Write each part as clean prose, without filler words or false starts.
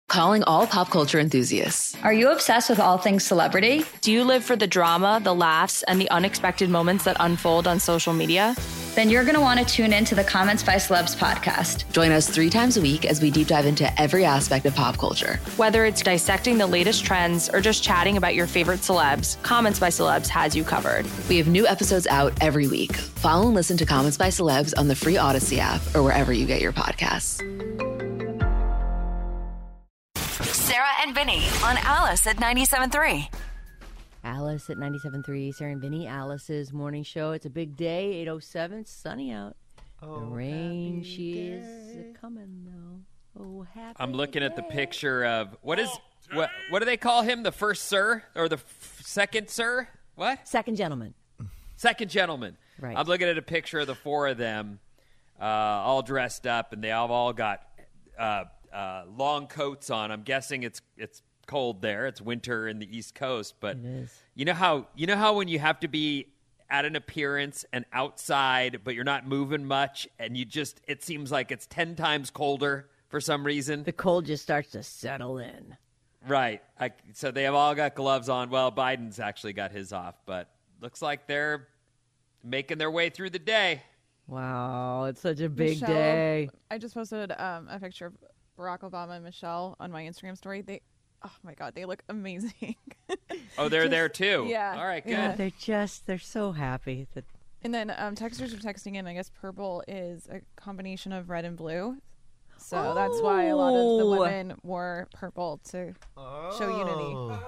Calling all pop culture enthusiasts. Are you obsessed with all things celebrity? Do you live for the drama, the laughs, and the unexpected moments that unfold on social media? Then you're going to want to tune in to the Comments by Celebs podcast. Join us 3 times a week as we deep dive into every aspect of pop culture. Whether it's dissecting the latest trends or just chatting about your favorite celebs, Comments by Celebs has you covered. We have new episodes out every week. Follow and listen to Comments by Celebs on the free Odyssey app or wherever you get your podcasts. Sarah and Vinny on Alice at 97.3. Alice at 97.3, Sarah and Vinny, Alice's morning show. It's a big day, 8:07, sunny out. The rain, she is coming, though. Oh, happy I'm looking at the day. picture of, what do they call him? The first sir? Or the second sir? What? Second gentleman. Second gentleman. Right. I'm looking at a picture of the 4 of them all dressed up, and they all got long coats on. I'm guessing it's cold there. It's winter in the East Coast, but It is. you know how when you have to be at an appearance and outside, but you're not moving much, and it seems like it's 10 times colder for some reason. The cold just starts to settle in. Right. So they have all got gloves on. Well, Biden's actually got his off, but looks like they're making their way through the day. Wow, it's such a big Michelle, day. I just posted a picture of Barack Obama and Michelle on my Instagram story. Oh my God, they look amazing. Oh, they're there too. Yeah. All right, good. Yeah. They're so happy that. And then texters are texting in. I guess purple is a combination of red and blue. So that's why a lot of the women wore purple to show unity.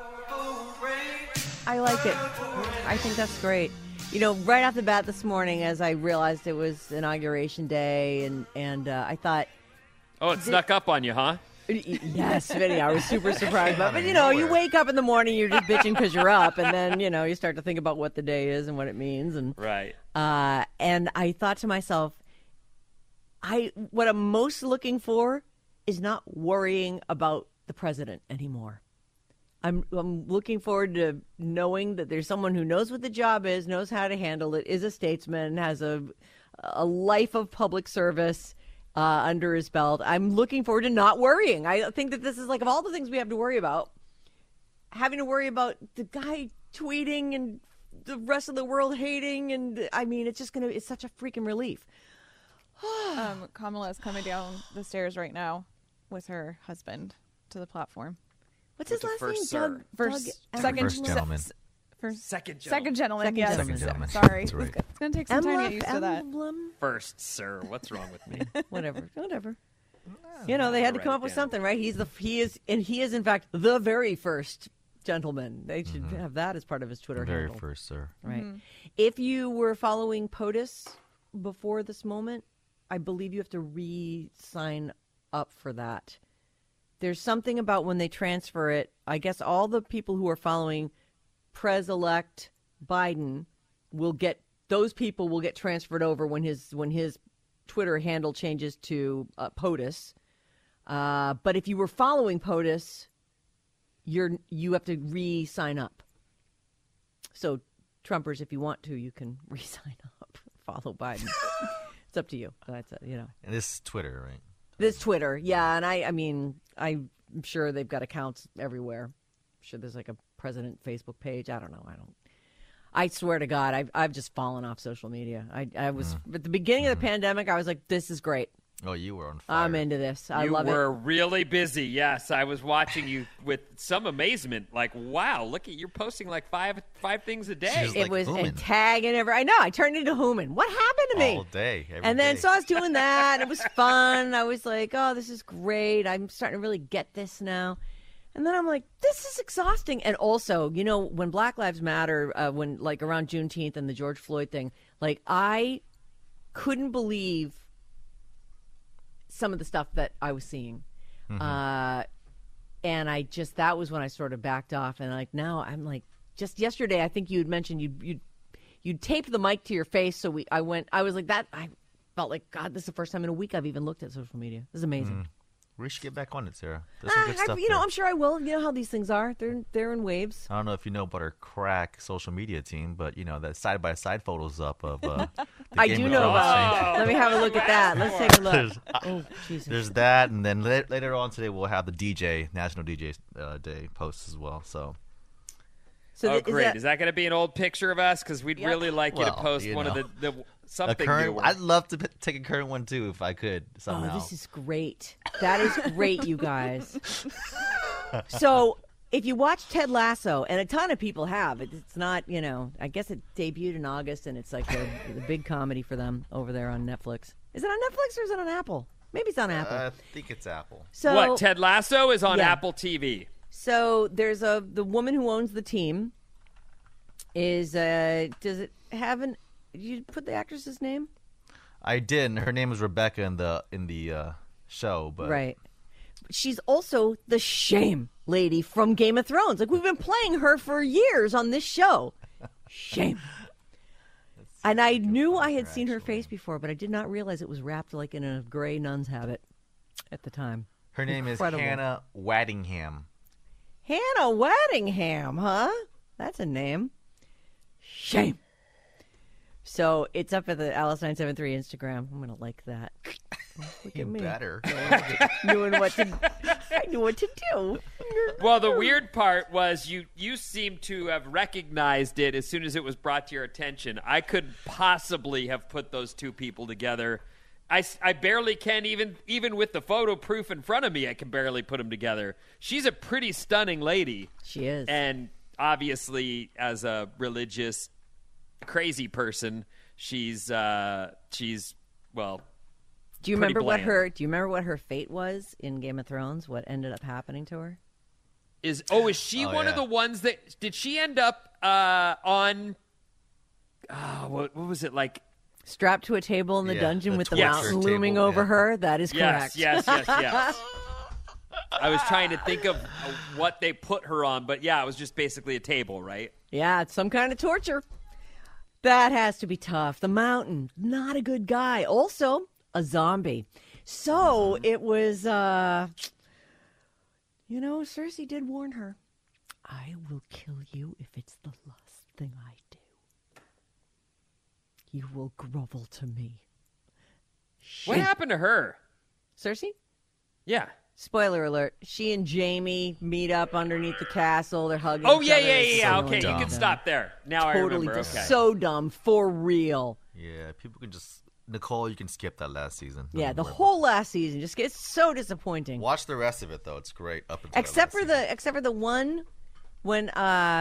I like it. I think that's great. You know, right off the bat this morning, as I realized it was Inauguration Day, and I thought, Oh, it snuck up on you, huh? yes, Vinny, I was super surprised. But you know, you wake up in the morning, you're just bitching because you're up, and then, you know, you start to think about what the day is and what it means. And Right. and I thought to myself, what I'm most looking for is not worrying about the president anymore. I'm looking forward to knowing that there's someone who knows what the job is, knows how to handle it, is a statesman, has a life of public service under his belt. I'm looking forward to not worrying. I think that this is like, of all the things we have to worry about, having to worry about the guy tweeting and the rest of the world hating, and I mean, it's such a freaking relief. Kamala is coming down the stairs right now with her husband to the platform. What's his last name? first sir. Second gentleman. Second gentleman. Second Yes. gentleman. Sorry. That's right. It's going to take some time to get used to that. Emblem? First, sir. What's wrong with me? Whatever. You know, they had to come up with something, right? He is in fact the very first gentleman. They should have that as part of his Twitter Very handle. first, sir. Right. If you were following POTUS before this moment, I believe you have to re-sign up for that. There's something about when they transfer it. I guess all the people who are following Pres-elect Biden those people will get transferred over when his Twitter handle changes to POTUS. But if you were following POTUS, you have to re-sign up. So Trumpers, if you want to, you can re-sign up, follow Biden. It's up to you. That's you know. And this is Twitter, right? This Twitter, yeah, and I mean, I'm sure they've got accounts everywhere. I'm sure there's like a president Facebook page. I don't know. I swear to God, I've just fallen off social media. I was at the beginning of the pandemic. I was like, this is great. Oh, you were on fire. I'm into this. I love it. You were really busy. Yes, I was watching you with some amazement. Like, wow, look at you're posting like five things a day. She's It like was Hooman. and tagging every. I know. I turned into Hooman. What happened to me? All day, every And then day. so I was doing that. And it was fun. I was like, oh, this is great. I'm starting to really get this now. And then I'm like, this is exhausting. And also, you know, when Black Lives Matter, when like around Juneteenth and the George Floyd thing, like I couldn't believe some of the stuff that I was seeing. And that was when I sort of backed off. And like now I'm like, just yesterday, I think you had mentioned you'd taped the mic to your face. So I was like that. I felt like, God, this is the first time in a week I've even looked at social media. This is amazing. We should get back on it, Sarah. There's some good stuff you know, there. I'm sure I will. You know how these things are. They're in waves. I don't know if you know about our crack social media team, but, you know, that side-by-side photos up of The I Game do of know Thrones about it. Let me have a look at that. Let's take a look. There's, Oh, Jesus. there's that, and then later on today we'll have the National DJ Day posts as well. So So Oh, great. Is that going to be an old picture of us? Because we'd really like you to Well, post you one know. of the something a current, newer. I'd love to take a current one too if I could somehow. Oh, this is great. That is great, you guys. So, if you watch Ted Lasso, and a ton of people have, it's not, I guess it debuted in August, and it's like the big comedy for them over there on Netflix. Is it on Netflix or is it on Apple? Maybe it's on Apple. I think it's Apple. So What, Ted Lasso is on Yeah. Apple TV. So there's the woman who owns the team. Does it have did you put the actress's name? I did. And her name is Rebecca in the show, but Right. She's also the shame lady from Game of Thrones. Like, we've been playing her for years on this show. Shame. And I knew I had seen her face before, but I did not realize it was wrapped like in a gray nun's habit at the time. her name Incredible. is Hannah Waddingham. Hannah Waddingham, huh? That's a name. Shame. So it's up at the Alice973 Instagram. I'm going to like that. Look You at me. better. I knew what to do. Well, the weird part was you seem to have recognized it as soon as it was brought to your attention. I couldn't possibly have put those two people together. I barely can, even with the photo proof in front of me, I can barely put them together. She's a pretty stunning lady. She is. And obviously, as a religious, crazy person, she's well. Do you pretty remember bland. Do you remember what her fate was in Game of Thrones? What ended up happening to her? Is she Oh, one of yeah. the ones that did she end up on? What was it like? Strapped to a table in the Yeah, dungeon the with the torture mountain table, looming over yeah. her. That is correct. Yes. I was trying to think of what they put her on, but yeah, it was just basically a table, right? Yeah, it's some kind of torture. That has to be tough. The mountain, not a good guy. Also, a zombie. So it was, Cersei did warn her. I will kill you if it's the last thing I do. You will grovel to me. What happened to her? Cersei? Yeah. Spoiler alert. She and Jamie meet up underneath the castle. They're hugging Oh each yeah. other. It's so Okay, you dumb. can stop there. Now Totally I remember. Okay. so dumb. For real. Yeah, people can just Nicole. You can skip that last season. Yeah, Don't the worry whole last season just gets so disappointing. about it. Watch the rest of it though. It's great up until Except that for last except for the one when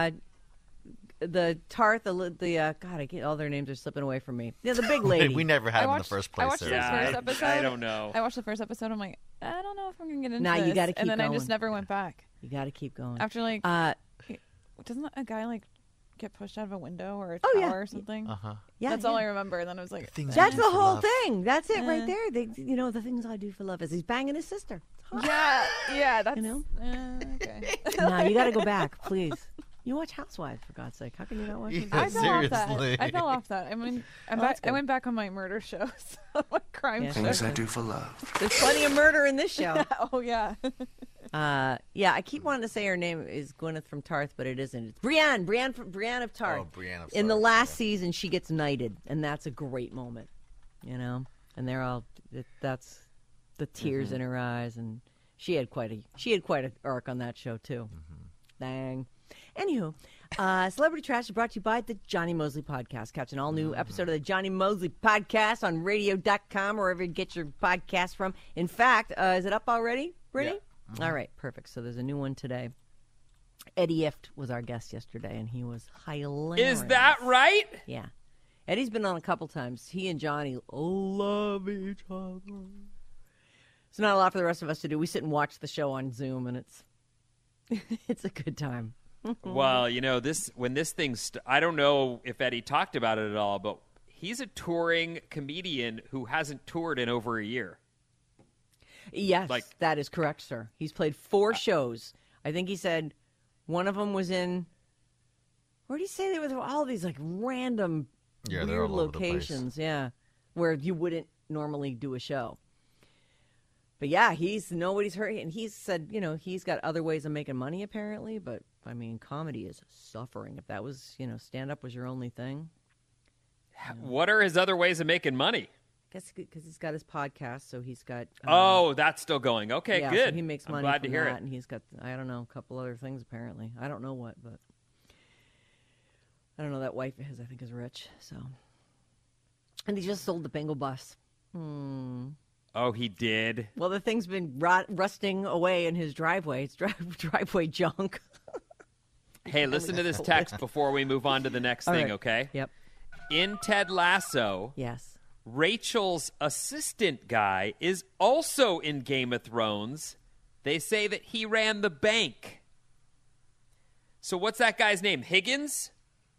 the Tarth, God, I get all their names are slipping away from me. Yeah, the big season. lady. We never had I him in watched- the first I place. watched the Sarah. first Yeah, episode. I don't know. I watched the first episode. I'm like, I don't know if I'm gonna get into Nah, this. you gotta keep and then I going. just never went back. You got to keep going. After doesn't a guy get pushed out of a window or a tower Oh, yeah. or something? yeah, That's all I remember. And then I was like, Things That's we the do for whole love. thing. That's it right there. The things I do for love is he's banging his sister. yeah, that's know? okay. Now you got to go back, please. You watch Housewives, for God's sake. How can you not watch? Yeah. it? I fell off that. Seriously. I fell off that. I mean, that's I good. went back on my murder shows, my crime Yeah. shows. do for love. There's plenty of murder in this show. Oh yeah. Yeah, I keep wanting to say her name is Gwyneth from Tarth, but it isn't. It's Brienne of Tarth. Oh, Brienne of In the Tarth, last yeah. season, she gets knighted, and that's a great moment, And they're all that's the tears in her eyes, and she had quite an arc on that show too. Dang. Anywho, Celebrity Trash is brought to you by the Johnny Mosley Podcast. Catch an all-new episode of the Johnny Mosley Podcast on radio.com, wherever you get your podcast from. In fact, is it up already, Brittany? Yeah. All right, perfect. So there's a new one today. Eddie Ift was our guest yesterday, and he was hilarious. Is that right? Yeah. Eddie's been on a couple times. He and Johnny love each other. It's not a lot for the rest of us to do. We sit and watch the show on Zoom, and it's a good time. Well, when this thing, I don't know if Eddie talked about it at all, but he's a touring comedian who hasn't toured in over a year. Yes, that is correct, sir. He's played 4 shows. I think he said one of them was in. Where did he say they were? All these random Yeah, they're weird all over the place. locations. Yeah, where you wouldn't normally do a show. But yeah, nobody's heard, and he's said he's got other ways of making money apparently. But I mean, comedy is suffering. If that was stand up was your only thing. What are his other ways of making money? I guess because he's got his podcast, so he's got. That's still going. Okay, yeah, good. So he makes money. I'm glad from to hear that, it. and he's got I don't know a couple other things apparently. I don't know what, but I don't know. That wife of his, I think, is rich. So, and he just sold the Bengal bus. Oh, he did. Well, the thing's been rusting away in his driveway. It's driveway junk. Hey, listen to this text before we move on to the next thing, right. okay? Yep. In Ted Lasso, Yes. Rachel's assistant guy is also in Game of Thrones. They say that he ran the bank. So what's that guy's name? Higgins?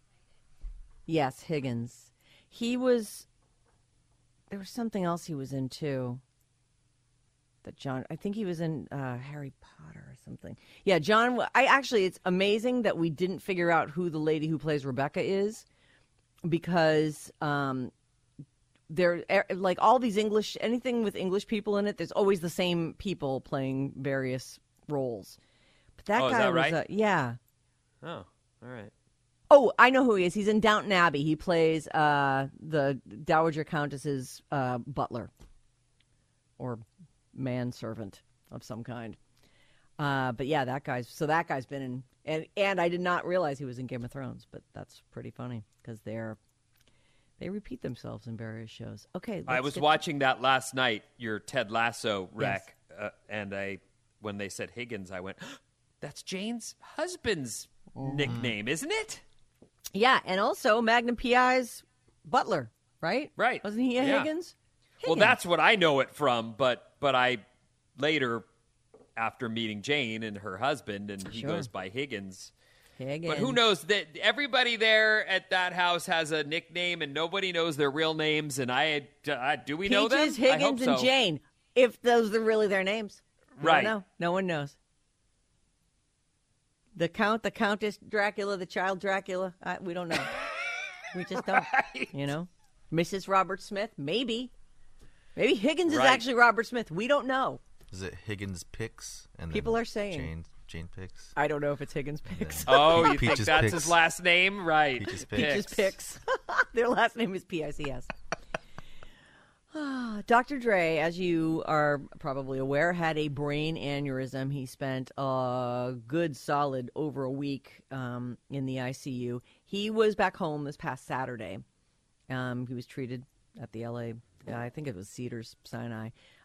Yes, Higgins. He was. There was something else he was in too. That John, I think he was in Harry Potter or something. Yeah, John. It's amazing that we didn't figure out who the lady who plays Rebecca is, because they're like all these anything with English people in it. There's always the same people playing various roles. But that guy is that was right? yeah. Oh, all right. Oh, I know who he is. He's in Downton Abbey. He plays the Dowager Countess's butler or manservant of some kind. But yeah, that guy's been in, and I did not realize he was in Game of Thrones, but that's pretty funny because they repeat themselves in various shows. Okay, I was watching that last night, your Ted Lasso rec, and when they said Higgins, I went, that's Jane's husband's nickname, isn't it? Yeah, and also Magnum PI's butler, right? Right. Wasn't he a Higgins? Well, that's what I know it from, but I later, after meeting Jane and her husband, and he goes by Higgins. But who knows? That everybody there at that house has a nickname, and nobody knows their real names. And do we know them? Peaches, Higgins, and Jane. If those are really their names, right? No, no one knows. The Count, the Countess Dracula, the Child Dracula. We don't know. We just don't. Right. You know, Mrs. Robert Smith. Maybe Higgins is actually Robert Smith. We don't know. Is it Higgins Picks? And people are saying Jane Picks. I don't know if it's Higgins Picks. Oh, you think Peaches that's Picks. his last name? Right. Peaches Picks. Peaches Picks. Their last name is P-I-C-S. Dr. Dre, as you are probably aware, had a brain aneurysm. He spent a good solid over a week in the ICU. He was back home this past Saturday. He was treated at the LA, I think it was Cedars-Sinai.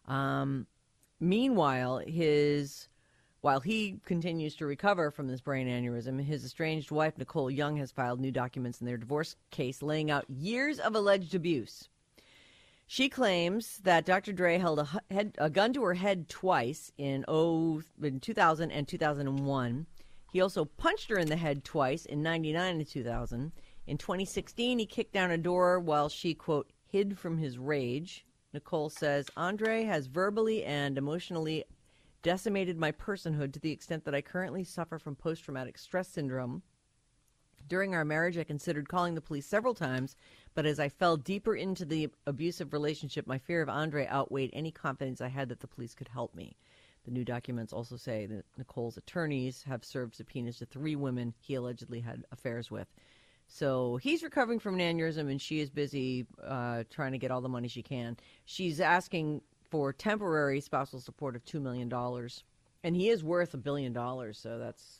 Meanwhile, while he continues to recover from this brain aneurysm, his estranged wife, Nicole Young, has filed new documents in their divorce case laying out years of alleged abuse. She claims that Dr. Dre held a gun to her head twice in 2000 and 2001. He also punched her in the head twice in 99 and 2000. In 2016, he kicked down a door while she, quote, hid from his rage. Nicole says, Andre has verbally and emotionally decimated my personhood to the extent that I currently suffer from post-traumatic stress syndrome. During our marriage, I considered calling the police several times, but as I fell deeper into the abusive relationship, my fear of Andre outweighed any confidence I had that the police could help me. The new documents also say that Nicole's attorneys have served subpoenas to 3 women he allegedly had affairs with. So he's recovering from an aneurysm, and she is busy trying to get all the money she can. She's asking for temporary spousal support of $2 million, and he is worth $1 billion, so that's...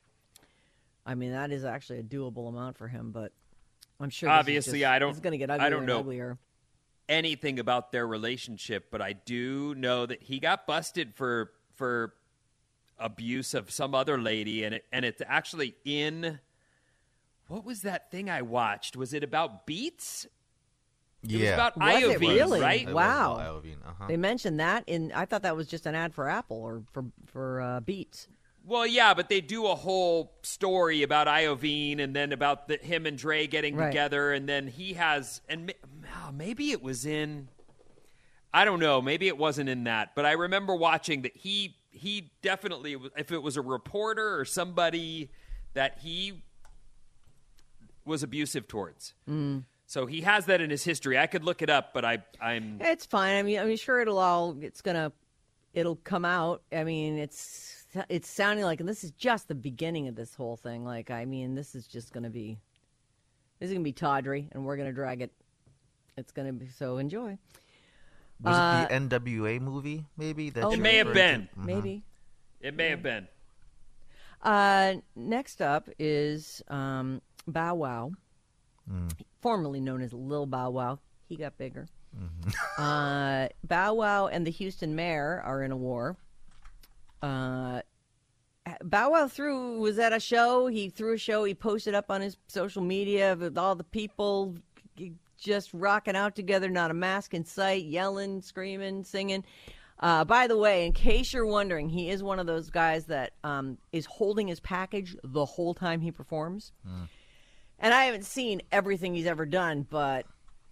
I mean, that is actually a doable amount for him, but I'm sure obviously it's going to get uglier I don't know and uglier. anything about their relationship, but I do know that he got busted for abuse of some other lady, and it's actually in... What was that thing I watched? Was it about Beats? Yeah. It was about Was it Iovine, really? right? It Wow. was about Iovine, uh-huh. They mentioned that I thought that was just an ad for Apple or for Beats. Well, yeah, but they do a whole story about Iovine and then about him and Dre getting together, and then he has, and maybe it was in, I don't know, maybe it wasn't in that, but I remember watching that he definitely, if it was a reporter or somebody that he was abusive towards. So he has that in his history. I could look it up, but I'm. It's fine. I mean, sure, it'll come out. I mean, it's sounding like, and this is just the beginning of this whole thing. Like, I mean, this is just going to be This is going to be tawdry, and we're going to drag it. It's going to be, so enjoy. Was it the NWA movie, maybe? It may have been. Maybe. It may have been. Next up is Bow Wow, formerly known as Lil Bow Wow. He got bigger. Bow Wow and the Houston mayor are in a war. Bow Wow was at a show. He threw a show. He posted up on his social media with all the people just rocking out together, not a mask in sight, yelling, screaming, singing. By the way, in case you're wondering, he is one of those guys that is holding his package the whole time he performs. And I haven't seen everything he's ever done, but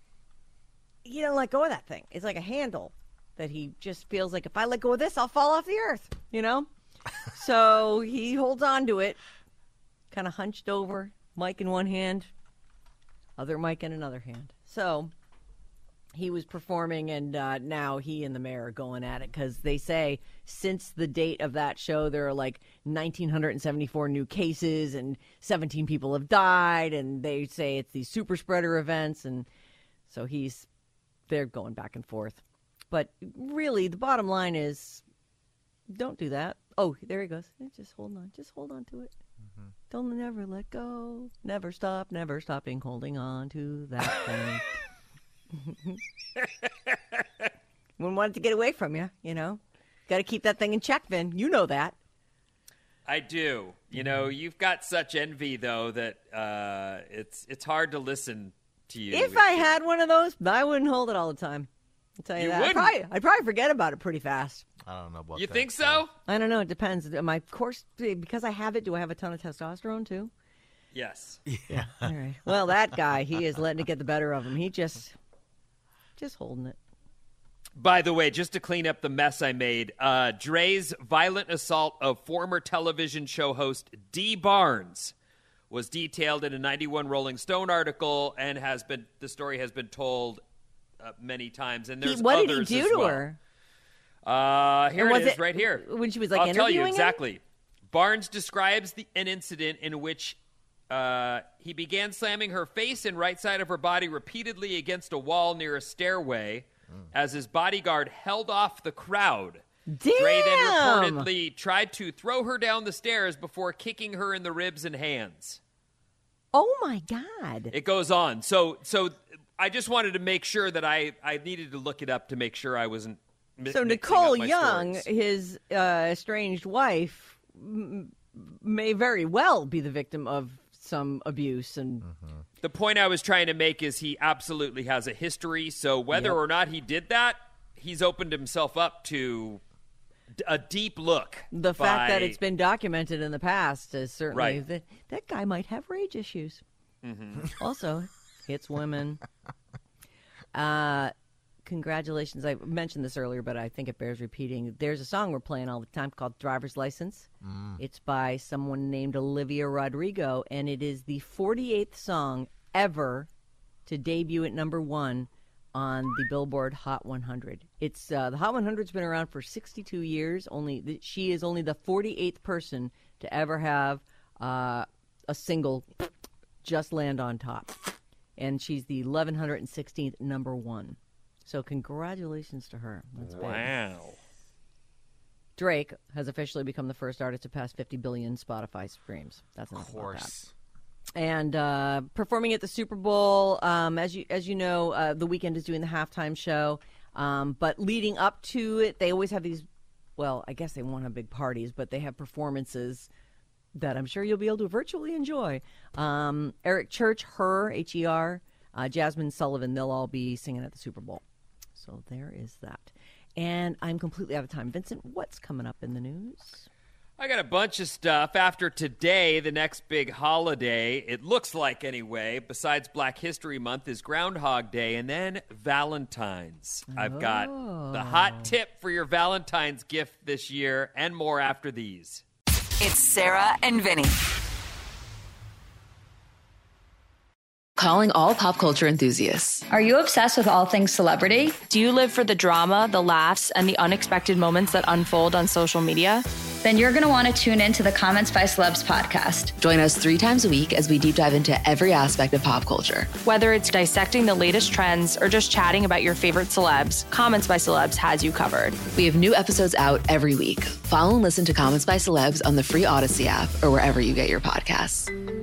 he doesn't let go of that thing. It's like a handle that he just feels like, if I let go of this, I'll fall off the earth, you know? So he holds on to it, kind of hunched over, mic in one hand, other mic in another hand. So he was performing, and now he and the mayor are going at it because they say since the date of that show, there are like 1,974 new cases and 17 people have died, and they say it's these super spreader events, and so they're going back and forth. But really, the bottom line is, don't do that. Oh, there he goes. Just hold on. Just hold on to it. Don't never let go. Never stopping holding on to that thing. Wouldn't want it to get away from you, you know. Got to keep that thing in check, Vin. You know that. I do. You know, you've got such envy, though, that it's hard to listen to you. If I had one of those, I wouldn't hold it all the time. I'll tell you that. I'd probably forget about it pretty fast. I don't know about You that. think so? I don't know. It depends. My course, because I have it, do I have a ton of testosterone, too? Yes. Yeah. All right. Well, that guy, he is letting it get the better of him. He just holding it. By the way, just to clean up the mess I made, Dre's violent assault of former television show host Dee Barnes was detailed in a 91 Rolling Stone article, and the story has been told many times. And there's what did he others do as to well. her? Here it is, right here. When she was like I'll tell you interviewing him? exactly. Barnes describes an incident in which he began slamming her face and right side of her body repeatedly against a wall near a stairway as his bodyguard held off the crowd. Damn! Dre then reportedly tried to throw her down the stairs before kicking her in the ribs and hands. Oh, my God. It goes on. So I just wanted to make sure that I needed to look it up to make sure I wasn't So Nicole Young, his estranged wife, may very well be the victim of some abuse. And the point I was trying to make is he absolutely has a history. So whether or not he did that, he's opened himself up to a deep look. The fact that it's been documented in the past is certainly Right. that guy might have rage issues. Also, hits women. Congratulations. I mentioned this earlier, but I think it bears repeating. There's a song we're playing all the time called Driver's License. It's by someone named Olivia Rodrigo, and it is the 48th song ever to debut at number 1 on the Billboard Hot 100. It's the Hot 100's been around for 62 years. She is only the 48th person to ever have a single just land on top. And she's the 1116th number 1. So congratulations to her. That's big. Wow. Drake has officially become the first artist to pass 50 billion Spotify streams. That's enough about that. And performing at the Super Bowl, as you know, The Weeknd is doing the halftime show. But leading up to it, they always have these. Well, I guess they won't have big parties, but they have performances that I'm sure you'll be able to virtually enjoy. Eric Church, Her, Jasmine Sullivan, they'll all be singing at the Super Bowl. So there is that. And I'm completely out of time. Vincent, what's coming up in the news? I got a bunch of stuff. After today, the next big holiday, it looks like anyway, besides Black History Month, is Groundhog Day and then Valentine's. I've got the hot tip for your Valentine's gift this year and more after these. It's Sarah and Vinny. Calling all pop culture enthusiasts. Are you obsessed with all things celebrity? Do you live for the drama, the laughs, and the unexpected moments that unfold on social media? Then you're going to want to tune into the Comments by Celebs podcast. Join us 3 times a week as we deep dive into every aspect of pop culture. Whether it's dissecting the latest trends or just chatting about your favorite celebs, Comments by Celebs has you covered. We have new episodes out every week. Follow and listen to Comments by Celebs on the free Odyssey app or wherever you get your podcasts.